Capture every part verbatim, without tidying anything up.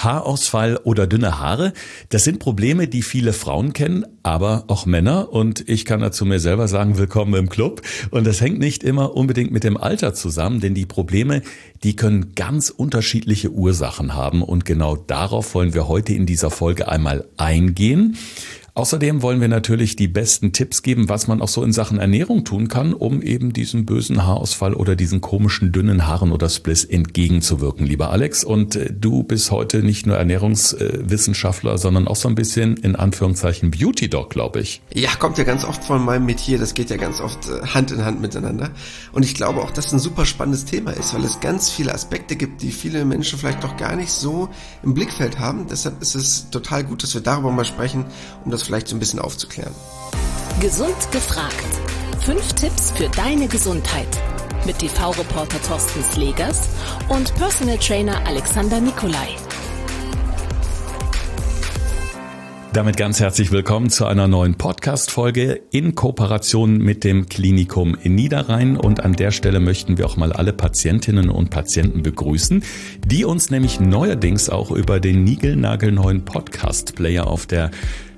Haarausfall oder dünne Haare, das sind Probleme, die viele Frauen kennen, aber auch Männer. Und ich kann dazu mir selber sagen, willkommen im Club. Und das hängt nicht immer unbedingt mit dem Alter zusammen, denn die Probleme, die können ganz unterschiedliche Ursachen haben. Und genau darauf wollen wir heute in dieser Folge einmal eingehen. Außerdem wollen wir natürlich die besten Tipps geben, was man auch so in Sachen Ernährung tun kann, um eben diesem bösen Haarausfall oder diesen komischen dünnen Haaren oder Spliss entgegenzuwirken, lieber Alex. Und du bist heute nicht nur Ernährungswissenschaftler, sondern auch so ein bisschen in Anführungszeichen Beauty-Doc, glaube ich. Ja, kommt ja ganz oft von meinem Metier, das geht ja ganz oft Hand in Hand miteinander. Und ich glaube auch, dass es ein super spannendes Thema ist, weil es ganz viele Aspekte gibt, die viele Menschen vielleicht doch gar nicht so im Blickfeld haben. Deshalb ist es total gut, dass wir darüber mal sprechen, um das vielleicht so ein bisschen aufzuklären. Gesund gefragt. Fünf Tipps für deine Gesundheit. Mit T V-Reporter Thorsten Slegers und Personal Trainer Alexander Nikolai. Damit ganz herzlich willkommen zu einer neuen Podcast-Folge in Kooperation mit dem Klinikum in Niederrhein. Und an der Stelle möchten wir auch mal alle Patientinnen und Patienten begrüßen, die uns nämlich neuerdings auch über den niegelnagelneuen Podcast-Player auf der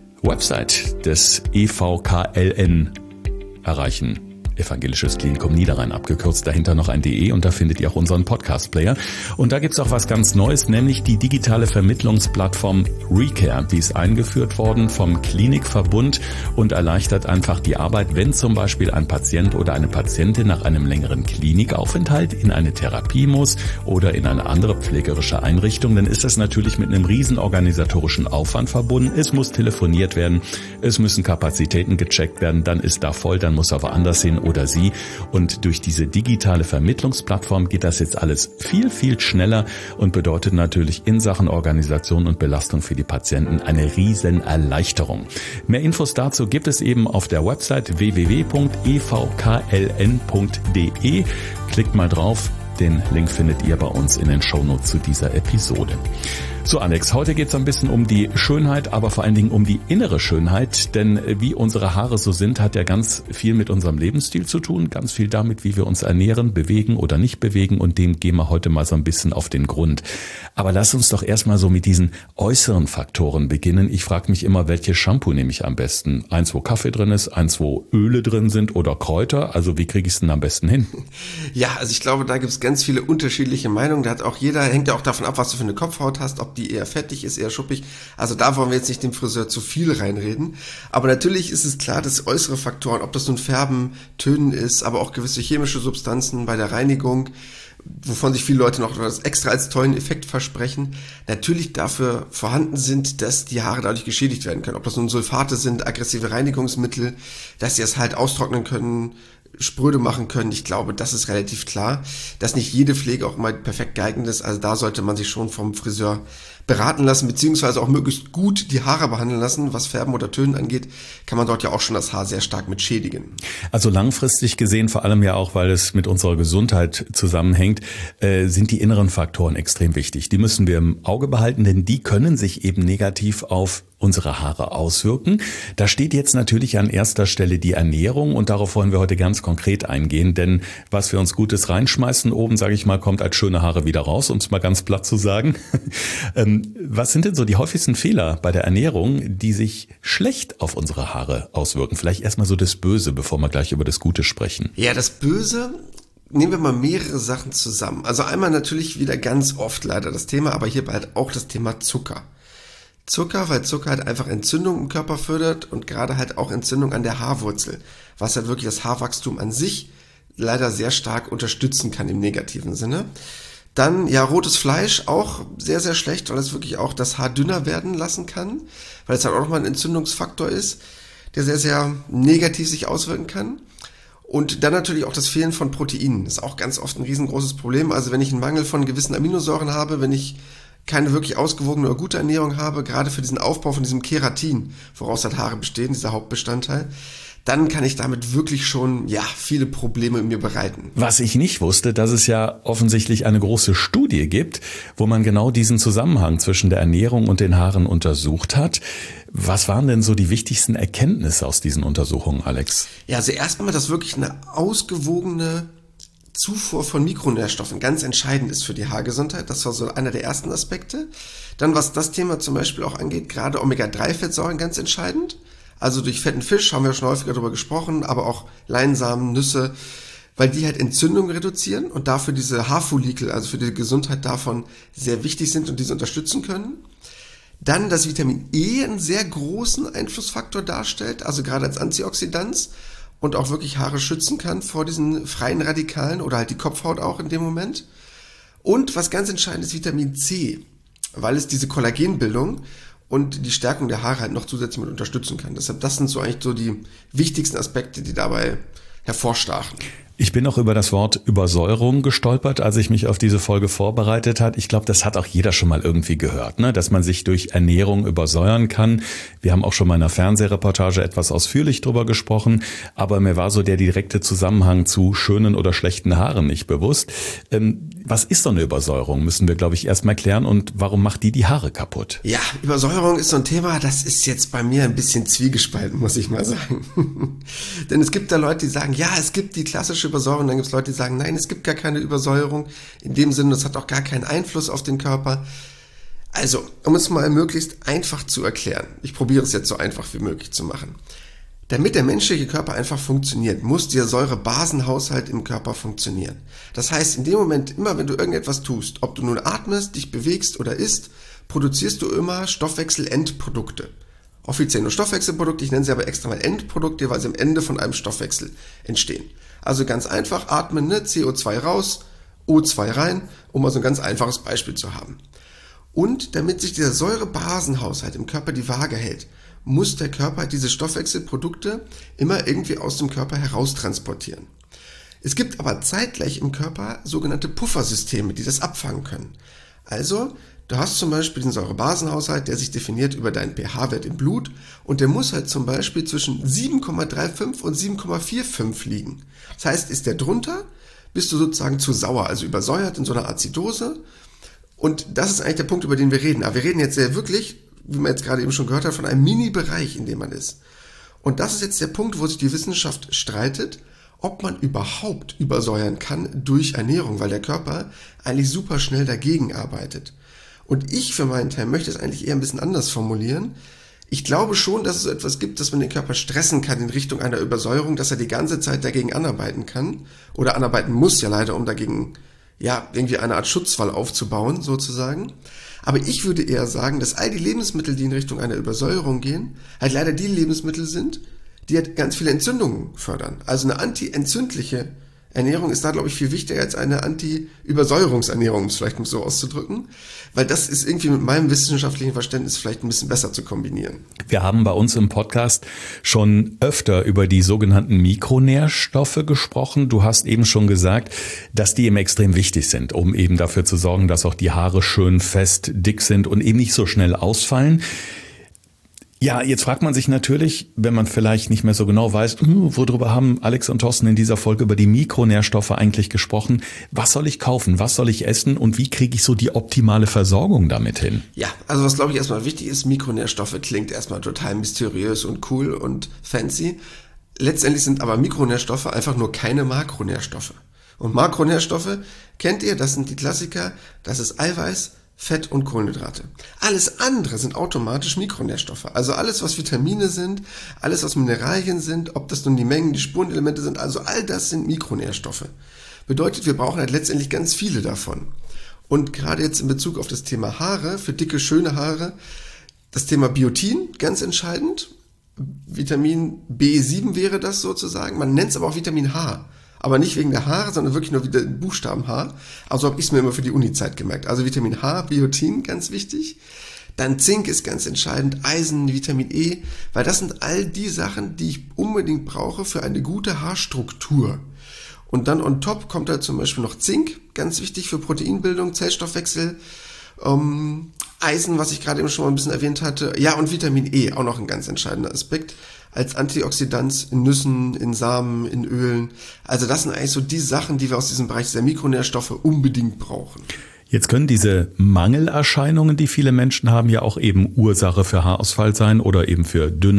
Website des E V K L N erreichen. Evangelisches Klinikum Niederrhein abgekürzt, dahinter noch ein D E und da findet ihr auch unseren Podcast-Player. Und da gibt's auch was ganz Neues, nämlich die digitale Vermittlungsplattform ReCare. Die ist eingeführt worden vom Klinikverbund und erleichtert einfach die Arbeit, wenn zum Beispiel ein Patient oder eine Patientin nach einem längeren Klinikaufenthalt in eine Therapie muss oder in eine andere pflegerische Einrichtung, dann ist das natürlich mit einem riesen organisatorischen Aufwand verbunden. Es muss telefoniert werden, es müssen Kapazitäten gecheckt werden, dann ist da voll, dann muss er woanders hin oder sie. Und durch diese digitale Vermittlungsplattform geht das jetzt alles viel, viel schneller und bedeutet natürlich in Sachen Organisation und Belastung für die Patienten eine riesen Erleichterung. Mehr Infos dazu gibt es eben auf der Website w w w punkt e v k l n punkt d e. Klickt mal drauf. Den Link findet ihr bei uns in den Shownotes zu dieser Episode. So Alex, heute geht es ein bisschen um die Schönheit, aber vor allen Dingen um die innere Schönheit, denn wie unsere Haare so sind, hat ja ganz viel mit unserem Lebensstil zu tun, ganz viel damit, wie wir uns ernähren, bewegen oder nicht bewegen und dem gehen wir heute mal so ein bisschen auf den Grund. Aber lass uns doch erstmal so mit diesen äußeren Faktoren beginnen. Ich frage mich immer, welches Shampoo nehme ich am besten? Eins, wo Kaffee drin ist, eins, wo Öle drin sind oder Kräuter, also wie kriege ich es denn am besten hin? Ja, also ich glaube, da gibt es ganz viele unterschiedliche Meinungen, da hat auch jeder, hängt ja auch davon ab, was du für eine Kopfhaut hast, ob die eher fettig ist, eher schuppig. Also da wollen wir jetzt nicht dem Friseur zu viel reinreden. Aber natürlich ist es klar, dass äußere Faktoren, ob das nun Färben, Tönen ist, aber auch gewisse chemische Substanzen bei der Reinigung, wovon sich viele Leute noch das extra als tollen Effekt versprechen, natürlich dafür vorhanden sind, dass die Haare dadurch geschädigt werden können. Ob das nun Sulfate sind, aggressive Reinigungsmittel, dass sie es halt austrocknen können, spröde machen können. Ich glaube, das ist relativ klar, dass nicht jede Pflege auch mal perfekt geeignet ist. Also da sollte man sich schon vom Friseur beraten lassen, beziehungsweise auch möglichst gut die Haare behandeln lassen. Was Färben oder Tönen angeht, kann man dort ja auch schon das Haar sehr stark mit schädigen. Also langfristig gesehen, vor allem ja auch, weil es mit unserer Gesundheit zusammenhängt, äh, sind die inneren Faktoren extrem wichtig. Die müssen wir im Auge behalten, denn die können sich eben negativ auf unsere Haare auswirken. Da steht jetzt natürlich an erster Stelle die Ernährung und darauf wollen wir heute ganz konkret eingehen, denn was wir uns Gutes reinschmeißen, oben, sage ich mal, kommt als schöne Haare wieder raus, um es mal ganz platt zu sagen. ähm, was sind denn so die häufigsten Fehler bei der Ernährung, die sich schlecht auf unsere Haare auswirken? Vielleicht erstmal so das Böse, bevor wir gleich über das Gute sprechen. Ja, das Böse, nehmen wir mal mehrere Sachen zusammen. Also einmal natürlich wieder ganz oft leider das Thema, aber hierbei halt auch das Thema Zucker. Zucker, weil Zucker halt einfach Entzündung im Körper fördert und gerade halt auch Entzündung an der Haarwurzel, was halt wirklich das Haarwachstum an sich leider sehr stark unterstützen kann im negativen Sinne. Dann, ja, rotes Fleisch auch sehr, sehr schlecht, weil es wirklich auch das Haar dünner werden lassen kann, weil es halt auch nochmal ein Entzündungsfaktor ist, der sehr, sehr negativ sich auswirken kann. Und dann natürlich auch das Fehlen von Proteinen, das ist auch ganz oft ein riesengroßes Problem. Also wenn ich einen Mangel von gewissen Aminosäuren habe, wenn ich keine wirklich ausgewogene oder gute Ernährung habe, gerade für diesen Aufbau von diesem Keratin, woraus halt Haare bestehen, dieser Hauptbestandteil, dann kann ich damit wirklich schon, ja, viele Probleme in mir bereiten. Was ich nicht wusste, dass es ja offensichtlich eine große Studie gibt, wo man genau diesen Zusammenhang zwischen der Ernährung und den Haaren untersucht hat. Was waren denn so die wichtigsten Erkenntnisse aus diesen Untersuchungen, Alex? Ja, also erstmal, dass wirklich eine ausgewogene Zufuhr von Mikronährstoffen ganz entscheidend ist für die Haargesundheit. Das war so einer der ersten Aspekte. Dann, was das Thema zum Beispiel auch angeht, gerade Omega drei Fettsäuren ganz entscheidend. Also durch fetten Fisch haben wir schon häufiger darüber gesprochen, aber auch Leinsamen, Nüsse, weil die halt Entzündungen reduzieren und dafür diese Haarfollikel, also für die Gesundheit davon, sehr wichtig sind und diese unterstützen können. Dann, dass Vitamin E einen sehr großen Einflussfaktor darstellt, also gerade als Antioxidant und auch wirklich Haare schützen kann vor diesen freien Radikalen oder halt die Kopfhaut auch in dem Moment. Und was ganz entscheidend ist, Vitamin C, weil es diese Kollagenbildung und die Stärkung der Haare halt noch zusätzlich mit unterstützen kann. Deshalb, das sind so eigentlich so die wichtigsten Aspekte, die dabei hervorstachen. Ich bin auch über das Wort Übersäuerung gestolpert, als ich mich auf diese Folge vorbereitet hat. Ich glaube, das hat auch jeder schon mal irgendwie gehört, ne? Dass man sich durch Ernährung übersäuern kann. Wir haben auch schon mal in einer Fernsehreportage etwas ausführlich drüber gesprochen, aber mir war so der direkte Zusammenhang zu schönen oder schlechten Haaren nicht bewusst. Ähm, was ist so eine Übersäuerung, müssen wir, glaube ich, erstmal klären, und warum macht die die Haare kaputt? Ja, Übersäuerung ist so ein Thema, das ist jetzt bei mir ein bisschen zwiegespalten, muss ich mal sagen. Denn es gibt da Leute, die sagen, ja, es gibt die klassische Übersäuerung, dann gibt es Leute, die sagen, nein, es gibt gar keine Übersäuerung. In dem Sinne, das hat auch gar keinen Einfluss auf den Körper. Also, um es mal möglichst einfach zu erklären, ich probiere es jetzt so einfach wie möglich zu machen. Damit der menschliche Körper einfach funktioniert, muss der Säurebasenhaushalt im Körper funktionieren. Das heißt, in dem Moment, immer wenn du irgendetwas tust, ob du nun atmest, dich bewegst oder isst, produzierst du immer Stoffwechselendprodukte. Offiziell nur Stoffwechselprodukte, ich nenne sie aber extra mal Endprodukte, weil sie am Ende von einem Stoffwechsel entstehen. Also ganz einfach, atmen, ne? C O zwei raus, O zwei rein, um mal so ein ganz einfaches Beispiel zu haben. Und damit sich dieser Säurebasenhaushalt im Körper die Waage hält, muss der Körper diese Stoffwechselprodukte immer irgendwie aus dem Körper heraustransportieren. Es gibt aber zeitgleich im Körper sogenannte Puffersysteme, die das abfangen können. Also, du hast zum Beispiel den Säurebasenhaushalt, der sich definiert über deinen pH-Wert im Blut, und der muss halt zum Beispiel zwischen sieben Komma fünfunddreißig und sieben Komma fünfundvierzig liegen. Das heißt, ist der drunter, bist du sozusagen zu sauer, also übersäuert in so einer Azidose. Und das ist eigentlich der Punkt, über den wir reden. Aber wir reden jetzt sehr wirklich, wie man jetzt gerade eben schon gehört hat, von einem Mini-Bereich, in dem man ist. Und das ist jetzt der Punkt, wo sich die Wissenschaft streitet, ob man überhaupt übersäuern kann durch Ernährung, weil der Körper eigentlich super schnell dagegen arbeitet. Und ich für meinen Teil möchte es eigentlich eher ein bisschen anders formulieren. Ich glaube schon, dass es so etwas gibt, dass man den Körper stressen kann in Richtung einer Übersäuerung, dass er die ganze Zeit dagegen anarbeiten kann oder anarbeiten muss ja leider, um dagegen ja irgendwie eine Art Schutzwall aufzubauen sozusagen. Aber ich würde eher sagen, dass all die Lebensmittel, die in Richtung einer Übersäuerung gehen, halt leider die Lebensmittel sind, die halt ganz viele Entzündungen fördern. Also eine anti-entzündliche Ernährung ist da, glaube ich, viel wichtiger als eine Anti-Übersäuerungsernährung, um es vielleicht so auszudrücken, weil das ist irgendwie mit meinem wissenschaftlichen Verständnis vielleicht ein bisschen besser zu kombinieren. Wir haben bei uns im Podcast schon öfter über die sogenannten Mikronährstoffe gesprochen. Du hast eben schon gesagt, dass die eben extrem wichtig sind, um eben dafür zu sorgen, dass auch die Haare schön fest, dick sind und eben nicht so schnell ausfallen. Ja, jetzt fragt man sich natürlich, wenn man vielleicht nicht mehr so genau weiß, worüber haben Alex und Thorsten in dieser Folge über die Mikronährstoffe eigentlich gesprochen? Was soll ich kaufen? Was soll ich essen? Und wie kriege ich so die optimale Versorgung damit hin? Ja, also was glaube ich erstmal wichtig ist, Mikronährstoffe klingt erstmal total mysteriös und cool und fancy. Letztendlich sind aber Mikronährstoffe einfach nur keine Makronährstoffe. Und Makronährstoffe, kennt ihr, das sind die Klassiker, das ist Eiweiß, Fett und Kohlenhydrate. Alles andere sind automatisch Mikronährstoffe. Also alles, was Vitamine sind, alles, was Mineralien sind, ob das nun die Mengen, die Spurenelemente sind, also all das sind Mikronährstoffe. Bedeutet, wir brauchen halt letztendlich ganz viele davon. Und gerade jetzt in Bezug auf das Thema Haare, für dicke, schöne Haare, das Thema Biotin, ganz entscheidend. Vitamin B sieben wäre das sozusagen. Man nennt es aber auch Vitamin H. Aber nicht wegen der Haare, sondern wirklich nur wieder den Buchstaben H. Also habe ich es mir immer für die Uni-Zeit gemerkt. Also Vitamin H, Biotin, ganz wichtig. Dann Zink ist ganz entscheidend, Eisen, Vitamin E, weil das sind all die Sachen, die ich unbedingt brauche für eine gute Haarstruktur. Und dann on top kommt da zum Beispiel noch Zink, ganz wichtig für Proteinbildung, Zellstoffwechsel, ähm, Eisen, was ich gerade eben schon mal ein bisschen erwähnt hatte. Ja, und Vitamin E, auch noch ein ganz entscheidender Aspekt. Als Antioxidant in Nüssen, in Samen, in Ölen. Also das sind eigentlich so die Sachen, die wir aus diesem Bereich der Mikronährstoffe unbedingt brauchen. Jetzt können diese Mangelerscheinungen, die viele Menschen haben, ja auch eben Ursache für Haarausfall sein oder eben für dünne,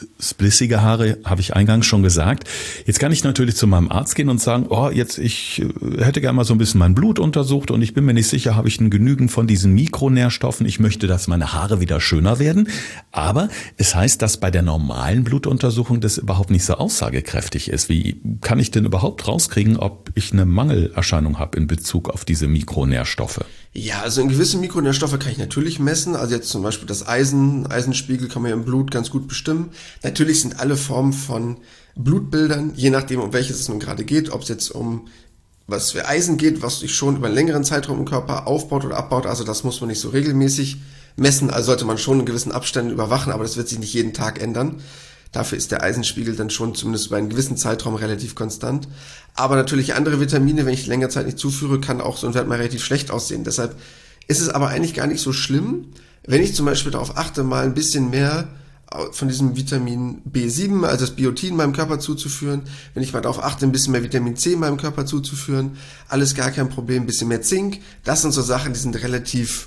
splissige Haare, habe ich eingangs schon gesagt. Jetzt kann ich natürlich zu meinem Arzt gehen und sagen, oh, jetzt ich hätte gerne mal so ein bisschen mein Blut untersucht und ich bin mir nicht sicher, habe ich ein Genügend von diesen Mikronährstoffen. Ich möchte, dass meine Haare wieder schöner werden. Aber es heißt, dass bei der normalen Blutuntersuchung das überhaupt nicht so aussagekräftig ist. Wie kann ich denn überhaupt rauskriegen, ob ich eine Mangelerscheinung habe in Bezug auf diese Mikronährstoffe? Ja, also in gewisse Mikronährstoffe kann ich natürlich messen. Also jetzt zum Beispiel das Eisen, Eisenspiegel kann man ja im Blut ganz gut bestimmen. Natürlich sind alle Formen von Blutbildern, je nachdem, um welches es nun gerade geht, ob es jetzt um was für Eisen geht, was sich schon über einen längeren Zeitraum im Körper aufbaut oder abbaut. Also das muss man nicht so regelmäßig messen. Also sollte man schon in gewissen Abständen überwachen, aber das wird sich nicht jeden Tag ändern. Dafür ist der Eisenspiegel dann schon zumindest über einen gewissen Zeitraum relativ konstant. Aber natürlich andere Vitamine, wenn ich längere Zeit nicht zuführe, kann auch so ein Wert mal relativ schlecht aussehen. Deshalb ist es aber eigentlich gar nicht so schlimm, wenn ich zum Beispiel darauf achte, mal ein bisschen mehr von diesem Vitamin B sieben, also das Biotin, meinem Körper zuzuführen. Wenn ich mal darauf achte, ein bisschen mehr Vitamin C meinem Körper zuzuführen. Alles gar kein Problem, ein bisschen mehr Zink. Das sind so Sachen, die sind relativ,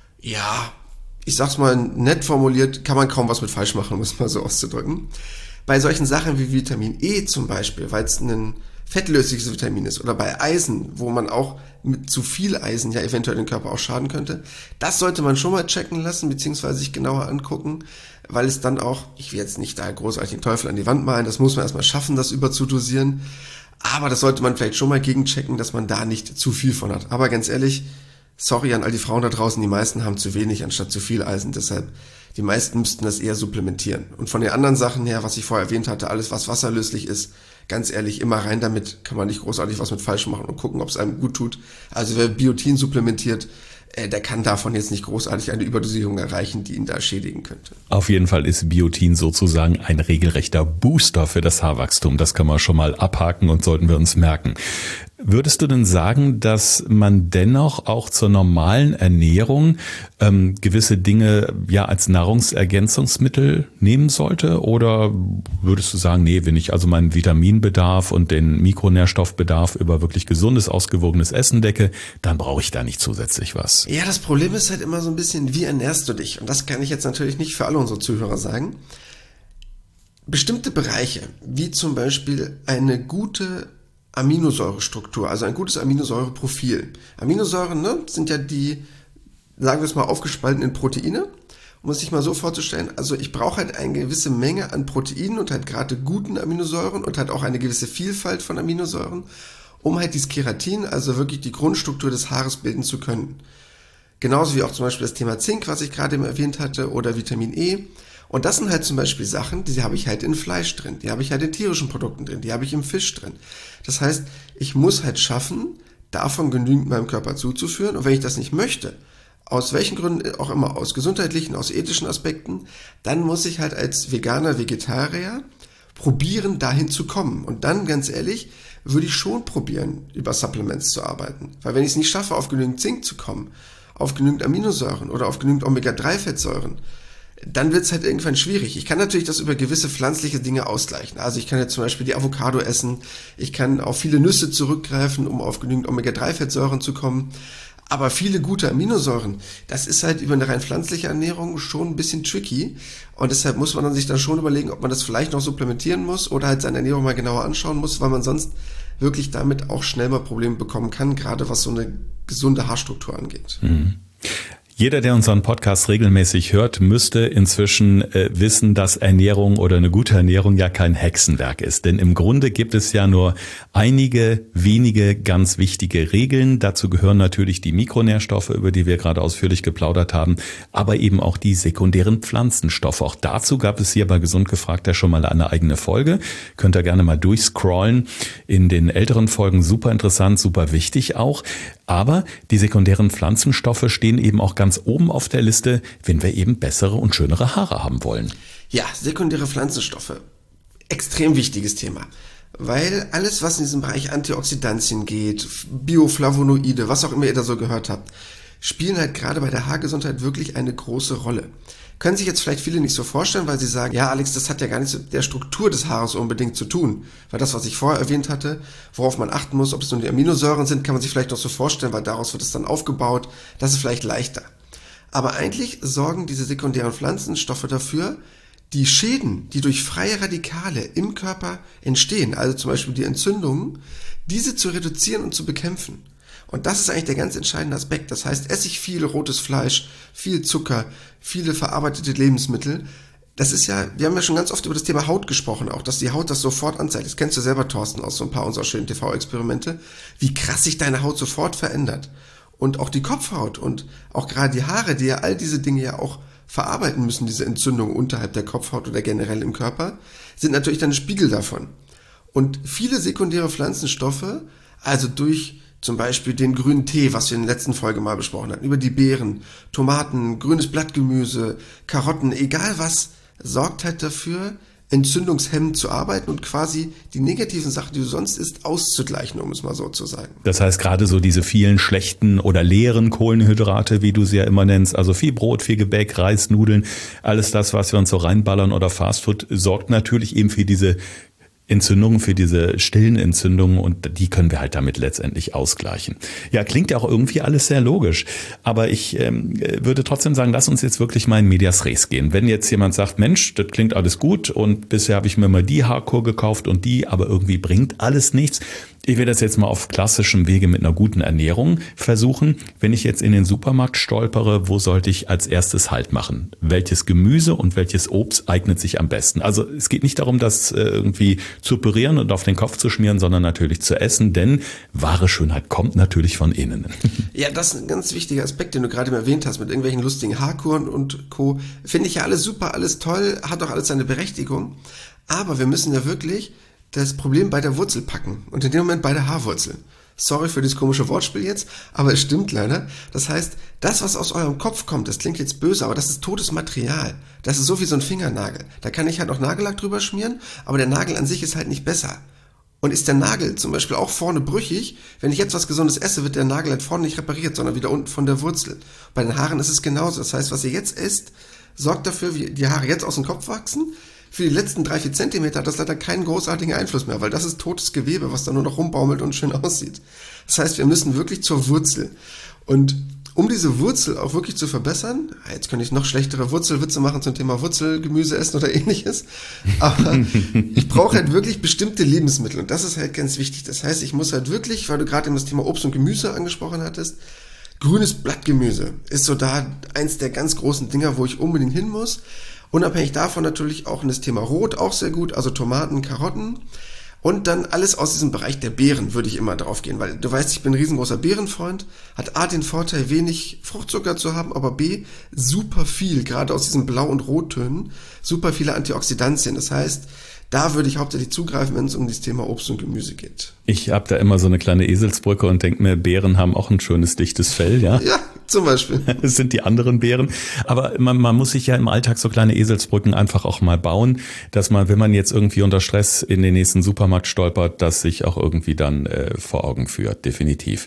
ja, ich sag's mal nett formuliert, kann man kaum was mit falsch machen, um es mal so auszudrücken. Bei solchen Sachen wie Vitamin E zum Beispiel, weil es ein fettlösliches Vitamin ist, oder bei Eisen, wo man auch mit zu viel Eisen ja eventuell den Körper auch schaden könnte, das sollte man schon mal checken lassen, beziehungsweise sich genauer angucken, weil es dann auch, ich will jetzt nicht da großartig den Teufel an die Wand malen, das muss man erstmal schaffen, das überzudosieren, aber das sollte man vielleicht schon mal gegenchecken, dass man da nicht zu viel von hat. Aber ganz ehrlich, sorry an all die Frauen da draußen, die meisten haben zu wenig anstatt zu viel Eisen, deshalb die meisten müssten das eher supplementieren. Und von den anderen Sachen her, was ich vorher erwähnt hatte, alles was wasserlöslich ist, ganz ehrlich, immer rein damit, kann man nicht großartig was mit falsch machen und gucken, ob es einem gut tut. Also wer Biotin supplementiert, äh, der kann davon jetzt nicht großartig eine Überdosierung erreichen, die ihn da schädigen könnte. Auf jeden Fall ist Biotin sozusagen ein regelrechter Booster für das Haarwachstum. Das kann man schon mal abhaken und sollten wir uns merken. Würdest du denn sagen, dass man dennoch auch zur normalen Ernährung ähm, gewisse Dinge ja als Nahrungsergänzungsmittel nehmen sollte? Oder würdest du sagen, nee, wenn ich also meinen Vitaminbedarf und den Mikronährstoffbedarf über wirklich gesundes, ausgewogenes Essen decke, dann brauche ich da nicht zusätzlich was? Ja, das Problem ist halt immer so ein bisschen, wie ernährst du dich? Und das kann ich jetzt natürlich nicht für alle unsere Zuhörer sagen. Bestimmte Bereiche, wie zum Beispiel eine gute Aminosäurestruktur, also ein gutes Aminosäureprofil. Aminosäuren, ne, sind ja die, sagen wir es mal, aufgespaltenen Proteine. Um es sich mal so vorzustellen, also ich brauche halt eine gewisse Menge an Proteinen und halt gerade guten Aminosäuren und halt auch eine gewisse Vielfalt von Aminosäuren, um halt dieses Keratin, also wirklich die Grundstruktur des Haares bilden zu können. Genauso wie auch zum Beispiel das Thema Zink, was ich gerade eben erwähnt hatte, oder Vitamin E. Und das sind halt zum Beispiel Sachen, die habe ich halt in Fleisch drin, die habe ich halt in tierischen Produkten drin, die habe ich im Fisch drin. Das heißt, ich muss halt schaffen, davon genügend meinem Körper zuzuführen. Und wenn ich das nicht möchte, aus welchen Gründen auch immer, aus gesundheitlichen, aus ethischen Aspekten, dann muss ich halt als Veganer, Vegetarier probieren, dahin zu kommen. Und dann, ganz ehrlich, würde ich schon probieren, über Supplements zu arbeiten. Weil wenn ich es nicht schaffe, auf genügend Zink zu kommen, auf genügend Aminosäuren oder auf genügend Omega drei Fettsäuren, dann wird es halt irgendwann schwierig. Ich kann natürlich das über gewisse pflanzliche Dinge ausgleichen. Also ich kann jetzt zum Beispiel die Avocado essen, ich kann auf viele Nüsse zurückgreifen, um auf genügend Omega drei Fettsäuren zu kommen. Aber viele gute Aminosäuren, das ist halt über eine rein pflanzliche Ernährung schon ein bisschen tricky. Und deshalb muss man dann sich dann schon überlegen, ob man das vielleicht noch supplementieren muss oder halt seine Ernährung mal genauer anschauen muss, weil man sonst wirklich damit auch schnell mal Probleme bekommen kann, gerade was so eine gesunde Haarstruktur angeht. Mhm. Jeder, der unseren Podcast regelmäßig hört, müsste inzwischen äh, wissen, dass Ernährung oder eine gute Ernährung ja kein Hexenwerk ist. Denn im Grunde gibt es ja nur einige wenige ganz wichtige Regeln. Dazu gehören natürlich die Mikronährstoffe, über die wir gerade ausführlich geplaudert haben, aber eben auch die sekundären Pflanzenstoffe. Auch dazu gab es hier bei Gesund gefragt ja schon mal eine eigene Folge. Könnt ihr gerne mal durchscrollen. In den älteren Folgen super interessant, super wichtig auch. Aber die sekundären Pflanzenstoffe stehen eben auch ganz oben auf der Liste, wenn wir eben bessere und schönere Haare haben wollen. Ja, sekundäre Pflanzenstoffe. Extrem wichtiges Thema. Weil alles, was in diesem Bereich Antioxidantien geht, Bioflavonoide, was auch immer ihr da so gehört habt, spielen halt gerade bei der Haargesundheit wirklich eine große Rolle. Können sich jetzt vielleicht viele nicht so vorstellen, weil sie sagen, ja Alex, das hat ja gar nichts mit der Struktur des Haares unbedingt zu tun. Weil das, was ich vorher erwähnt hatte, worauf man achten muss, ob es nur die Aminosäuren sind, kann man sich vielleicht noch so vorstellen, weil daraus wird es dann aufgebaut. Das ist vielleicht leichter. Aber eigentlich sorgen diese sekundären Pflanzenstoffe dafür, die Schäden, die durch freie Radikale im Körper entstehen, also zum Beispiel die Entzündungen, diese zu reduzieren und zu bekämpfen. Und das ist eigentlich der ganz entscheidende Aspekt. Das heißt, esse ich viel rotes Fleisch, viel Zucker, viele verarbeitete Lebensmittel. Das ist ja, wir haben ja schon ganz oft über das Thema Haut gesprochen, auch, dass die Haut das sofort anzeigt. Das kennst du selber, Thorsten, aus so ein paar unserer schönen T V-Experimente, wie krass sich deine Haut sofort verändert. Und auch die Kopfhaut und auch gerade die Haare, die ja all diese Dinge ja auch verarbeiten müssen, diese Entzündungen unterhalb der Kopfhaut oder generell im Körper, sind natürlich dann ein Spiegel davon. Und viele sekundäre Pflanzenstoffe, also durch zum Beispiel den grünen Tee, was wir in der letzten Folge mal besprochen hatten, über die Beeren, Tomaten, grünes Blattgemüse, Karotten, egal was, sorgt halt dafür, entzündungshemmend zu arbeiten und quasi die negativen Sachen, die du sonst isst, auszugleichen, um es mal so zu sagen. Das heißt, gerade so diese vielen schlechten oder leeren Kohlenhydrate, wie du sie ja immer nennst, also viel Brot, viel Gebäck, Reis, Nudeln, alles das, was wir uns so reinballern oder Fastfood, sorgt natürlich eben für diese Entzündungen, für diese stillen Entzündungen, und die können wir halt damit letztendlich ausgleichen. Ja, klingt ja auch irgendwie alles sehr logisch, aber ich ähm, würde trotzdem sagen, lass uns jetzt wirklich mal in Medias Res gehen. Wenn jetzt jemand sagt, Mensch, das klingt alles gut und bisher habe ich mir mal die Haarkur gekauft und die, aber irgendwie bringt alles nichts. Ich will das jetzt mal auf klassischem Wege mit einer guten Ernährung versuchen. Wenn ich jetzt in den Supermarkt stolpere, wo sollte ich als erstes Halt machen? Welches Gemüse und welches Obst eignet sich am besten? Also es geht nicht darum, das irgendwie zu pürieren und auf den Kopf zu schmieren, sondern natürlich zu essen, denn wahre Schönheit kommt natürlich von innen. Ja, das ist ein ganz wichtiger Aspekt, den du gerade erwähnt hast, mit irgendwelchen lustigen Haarkuren und Co. Finde ich ja alles super, alles toll, hat auch alles seine Berechtigung. Aber wir müssen ja wirklich das Problem bei der Wurzel packen und in dem Moment bei der Haarwurzel. Sorry für dieses komische Wortspiel jetzt, aber es stimmt leider. Das heißt, das, was aus eurem Kopf kommt, das klingt jetzt böse, aber das ist totes Material. Das ist so wie so ein Fingernagel. Da kann ich halt noch Nagellack drüber schmieren, aber der Nagel an sich ist halt nicht besser. Und ist der Nagel zum Beispiel auch vorne brüchig, wenn ich jetzt was Gesundes esse, wird der Nagel halt vorne nicht repariert, sondern wieder unten von der Wurzel. Bei den Haaren ist es genauso. Das heißt, was ihr jetzt esst, sorgt dafür, wie die Haare jetzt aus dem Kopf wachsen. Für die letzten drei, vier Zentimeter hat das leider keinen großartigen Einfluss mehr, weil das ist totes Gewebe, was da nur noch rumbaumelt und schön aussieht. Das heißt, wir müssen wirklich zur Wurzel. Und um diese Wurzel auch wirklich zu verbessern, jetzt könnte ich noch schlechtere Wurzelwitze machen zum Thema Wurzelgemüse essen oder ähnliches, aber ich brauche halt wirklich bestimmte Lebensmittel und das ist halt ganz wichtig. Das heißt, ich muss halt wirklich, weil du gerade eben das Thema Obst und Gemüse angesprochen hattest, grünes Blattgemüse ist so da eins der ganz großen Dinger, wo ich unbedingt hin muss. Unabhängig davon natürlich auch in das Thema Rot auch sehr gut, also Tomaten, Karotten und dann alles aus diesem Bereich der Beeren würde ich immer drauf gehen, weil du weißt, ich bin ein riesengroßer Beerenfreund, hat A den Vorteil, wenig Fruchtzucker zu haben, aber B, super viel, gerade aus diesen Blau- und Rottönen, super viele Antioxidantien, das heißt, da würde ich hauptsächlich zugreifen, wenn es um das Thema Obst und Gemüse geht. Ich habe da immer so eine kleine Eselsbrücke und denke mir, Beeren haben auch ein schönes, dichtes Fell, ja? Ja, zum Beispiel. Es sind die anderen Beeren. Aber man, man muss sich ja im Alltag so kleine Eselsbrücken einfach auch mal bauen, dass man, wenn man jetzt irgendwie unter Stress in den nächsten Supermarkt stolpert, das sich auch irgendwie dann äh, vor Augen führt, definitiv.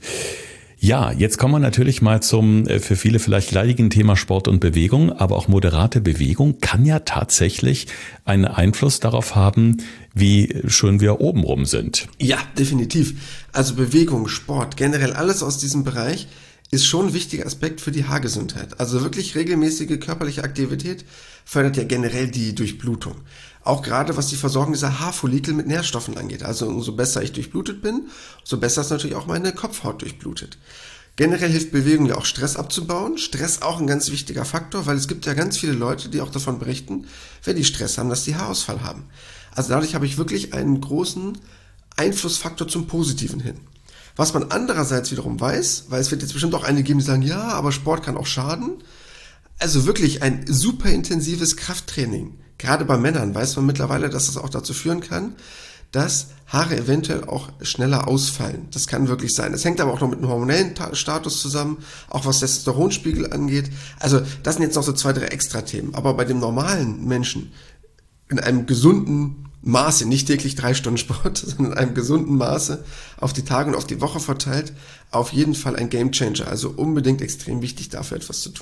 Ja, jetzt kommen wir natürlich mal zum für viele vielleicht leidigen Thema Sport und Bewegung, aber auch moderate Bewegung kann ja tatsächlich einen Einfluss darauf haben, wie schön wir obenrum sind. Ja, definitiv. Also Bewegung, Sport, generell alles aus diesem Bereich ist schon ein wichtiger Aspekt für die Haargesundheit. Also wirklich regelmäßige körperliche Aktivität fördert ja generell die Durchblutung. Auch gerade was die Versorgung dieser Haarfollikel mit Nährstoffen angeht. Also umso besser ich durchblutet bin, umso besser ist natürlich auch meine Kopfhaut durchblutet. Generell hilft Bewegung ja auch Stress abzubauen. Stress auch ein ganz wichtiger Faktor, weil es gibt ja ganz viele Leute, die auch davon berichten, wenn die Stress haben, dass die Haarausfall haben. Also dadurch habe ich wirklich einen großen Einflussfaktor zum Positiven hin. Was man andererseits wiederum weiß, weil es wird jetzt bestimmt auch einige geben, die sagen, ja, aber Sport kann auch schaden. Also wirklich ein super intensives Krafttraining. Gerade bei Männern weiß man mittlerweile, dass es auch dazu führen kann, dass Haare eventuell auch schneller ausfallen. Das kann wirklich sein. Das hängt aber auch noch mit einem hormonellen Status zusammen, auch was Testosteronspiegel angeht. Also das sind jetzt noch so zwei, drei Extra-Themen. Aber bei dem normalen Menschen in einem gesunden Maße, nicht täglich drei Stunden Sport, sondern in einem gesunden Maße auf die Tage und auf die Woche verteilt, auf jeden Fall ein Gamechanger. Also unbedingt extrem wichtig, dafür etwas zu tun.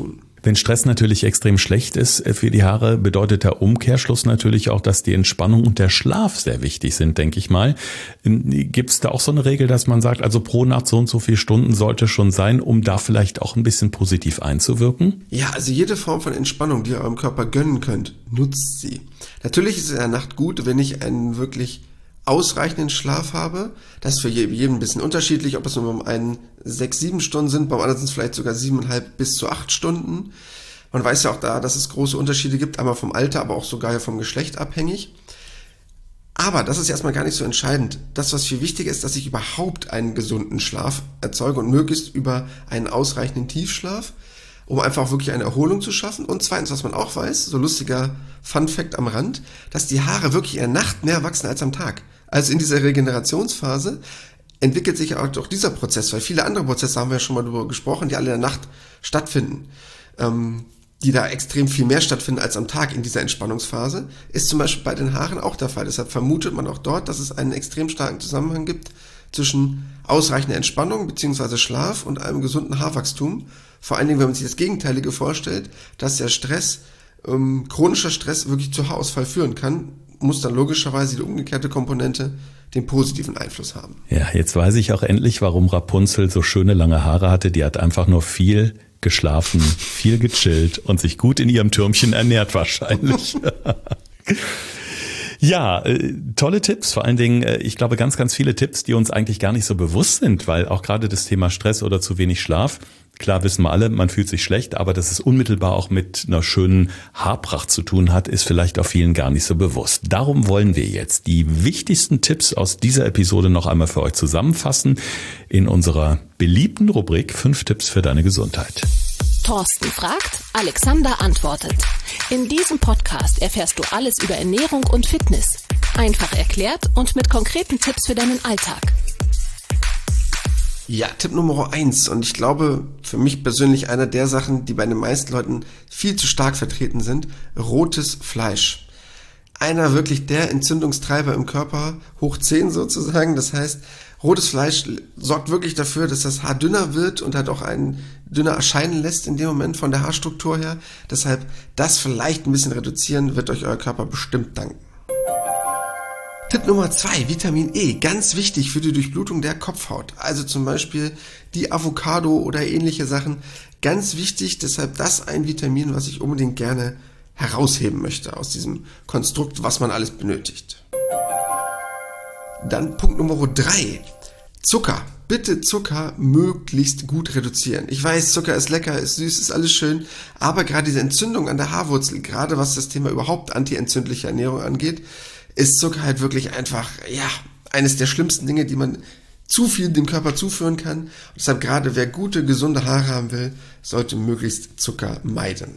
Wenn Stress natürlich extrem schlecht ist für die Haare, bedeutet der Umkehrschluss natürlich auch, dass die Entspannung und der Schlaf sehr wichtig sind, denke ich mal. Gibt es da auch so eine Regel, dass man sagt, also pro Nacht so und so viele Stunden sollte schon sein, um da vielleicht auch ein bisschen positiv einzuwirken? Ja, also jede Form von Entspannung, die ihr eurem Körper gönnen könnt, nutzt sie. Natürlich ist es in der Nacht gut, wenn ich einen wirklich ausreichenden Schlaf habe. Das ist für jeden ein bisschen unterschiedlich, ob es nur um einen sechs, sieben Stunden sind, beim anderen sind es vielleicht sogar siebeneinhalb bis zu acht Stunden. Man weiß ja auch da, dass es große Unterschiede gibt, einmal vom Alter, aber auch sogar vom Geschlecht abhängig. Aber das ist erstmal gar nicht so entscheidend. Das, was viel wichtiger ist, dass ich überhaupt einen gesunden Schlaf erzeuge und möglichst über einen ausreichenden Tiefschlaf, um einfach wirklich eine Erholung zu schaffen. Und zweitens, was man auch weiß, so lustiger Fun-Fact am Rand, dass die Haare wirklich in der Nacht mehr wachsen als am Tag. Also in dieser Regenerationsphase entwickelt sich auch doch dieser Prozess, weil viele andere Prozesse, haben wir ja schon mal darüber gesprochen, die alle in der Nacht stattfinden, ähm, die da extrem viel mehr stattfinden als am Tag in dieser Entspannungsphase, ist zum Beispiel bei den Haaren auch der Fall. Deshalb vermutet man auch dort, dass es einen extrem starken Zusammenhang gibt zwischen ausreichender Entspannung bzw. Schlaf und einem gesunden Haarwachstum. Vor allen Dingen, wenn man sich das Gegenteilige vorstellt, dass der Stress, ähm, chronischer Stress wirklich zu Haarausfall führen kann, muss dann logischerweise die umgekehrte Komponente den positiven Einfluss haben. Ja, jetzt weiß ich auch endlich, warum Rapunzel so schöne lange Haare hatte. Die hat einfach nur viel geschlafen, viel gechillt und sich gut in ihrem Türmchen ernährt wahrscheinlich. Ja, äh, tolle Tipps, vor allen Dingen, äh, ich glaube, ganz, ganz viele Tipps, die uns eigentlich gar nicht so bewusst sind, weil auch gerade das Thema Stress oder zu wenig Schlaf, klar wissen wir alle, man fühlt sich schlecht, aber dass es unmittelbar auch mit einer schönen Haarpracht zu tun hat, ist vielleicht auch vielen gar nicht so bewusst. Darum wollen wir jetzt die wichtigsten Tipps aus dieser Episode noch einmal für euch zusammenfassen in unserer beliebten Rubrik fünf Tipps für deine Gesundheit. Thorsten fragt, Alexander antwortet. In diesem Podcast erfährst du alles über Ernährung und Fitness. Einfach erklärt und mit konkreten Tipps für deinen Alltag. Ja, Tipp Nummer eins, und ich glaube, für mich persönlich einer der Sachen, die bei den meisten Leuten viel zu stark vertreten sind: rotes Fleisch. Einer wirklich der Entzündungstreiber im Körper, hoch zehn sozusagen. Das heißt, rotes Fleisch sorgt wirklich dafür, dass das Haar dünner wird und halt auch einen dünner erscheinen lässt in dem Moment von der Haarstruktur her. Deshalb das vielleicht ein bisschen reduzieren, wird euch euer Körper bestimmt danken. Tipp Nummer zwei, Vitamin E, ganz wichtig für die Durchblutung der Kopfhaut. Also zum Beispiel die Avocado oder ähnliche Sachen, ganz wichtig, deshalb das ein Vitamin, was ich unbedingt gerne herausheben möchte aus diesem Konstrukt, was man alles benötigt. Dann Punkt Nummer drei, Zucker. Bitte Zucker möglichst gut reduzieren. Ich weiß, Zucker ist lecker, ist süß, ist alles schön, aber gerade diese Entzündung an der Haarwurzel, gerade was das Thema überhaupt antientzündliche Ernährung angeht, ist Zucker halt wirklich einfach, ja, eines der schlimmsten Dinge, die man zu viel dem Körper zuführen kann. Und deshalb gerade wer gute, gesunde Haare haben will, sollte möglichst Zucker meiden.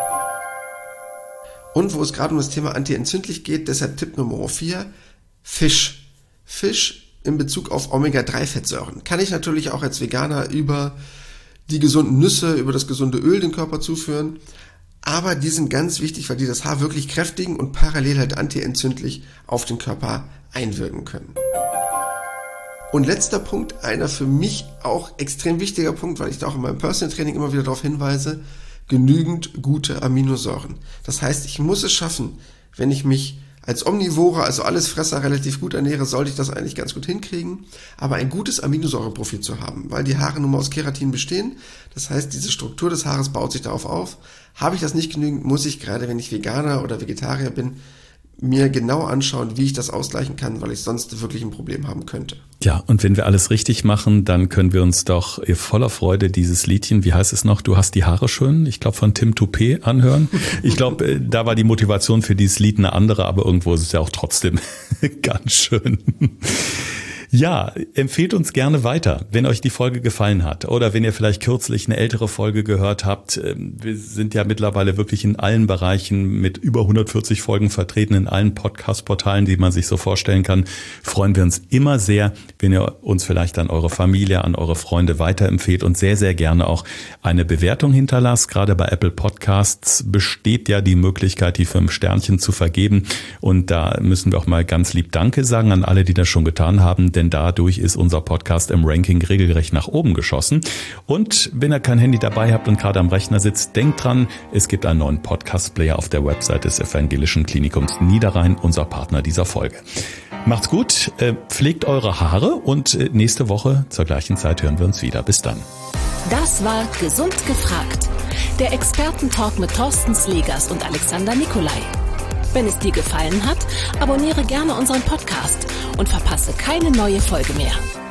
Und wo es gerade um das Thema antientzündlich geht, deshalb Tipp Nummer vier, Fisch. Fisch in Bezug auf Omega drei Fettsäuren. Kann ich natürlich auch als Veganer über die gesunden Nüsse, über das gesunde Öl den Körper zuführen. Aber die sind ganz wichtig, weil die das Haar wirklich kräftigen und parallel halt antientzündlich auf den Körper einwirken können. Und letzter Punkt, einer für mich auch extrem wichtiger Punkt, weil ich da auch in meinem Personal Training immer wieder darauf hinweise, genügend gute Aminosäuren. Das heißt, ich muss es schaffen, wenn ich mich als Omnivore, also Allesfresser, relativ gut ernähre, sollte ich das eigentlich ganz gut hinkriegen, aber ein gutes Aminosäureprofil zu haben, weil die Haare nun mal aus Keratin bestehen, das heißt, diese Struktur des Haares baut sich darauf auf. Habe ich das nicht genügend, muss ich, gerade wenn ich Veganer oder Vegetarier bin, mir genau anschauen, wie ich das ausgleichen kann, weil ich sonst wirklich ein Problem haben könnte. Ja, und wenn wir alles richtig machen, dann können wir uns doch voller Freude dieses Liedchen, wie heißt es noch, Du hast die Haare schön, ich glaube von Tim Toupé anhören. Ich glaube, da war die Motivation für dieses Lied eine andere, aber irgendwo ist es ja auch trotzdem ganz schön. Ja, empfehlt uns gerne weiter, wenn euch die Folge gefallen hat oder wenn ihr vielleicht kürzlich eine ältere Folge gehört habt. Wir sind ja mittlerweile wirklich in allen Bereichen mit über hundertvierzig Folgen vertreten, in allen Podcast-Portalen, die man sich so vorstellen kann. Freuen wir uns immer sehr, wenn ihr uns vielleicht an eure Familie, an eure Freunde weiterempfehlt und sehr, sehr gerne auch eine Bewertung hinterlasst. Gerade bei Apple Podcasts besteht ja die Möglichkeit, die fünf Sternchen zu vergeben. Und da müssen wir auch mal ganz lieb Danke sagen an alle, die das schon getan haben. denn dadurch ist unser Podcast im Ranking regelrecht nach oben geschossen. Und wenn ihr kein Handy dabei habt und gerade am Rechner sitzt, denkt dran, es gibt einen neuen Podcast-Player auf der Website des Evangelischen Klinikums Niederrhein, unser Partner dieser Folge. Macht's gut, pflegt eure Haare und nächste Woche zur gleichen Zeit hören wir uns wieder. Bis dann. Das war Gesund gefragt. Der Expertentalk mit Thorsten Slegers und Alexander Nikolai. Wenn es dir gefallen hat, abonniere gerne unseren Podcast und verpasse keine neue Folge mehr.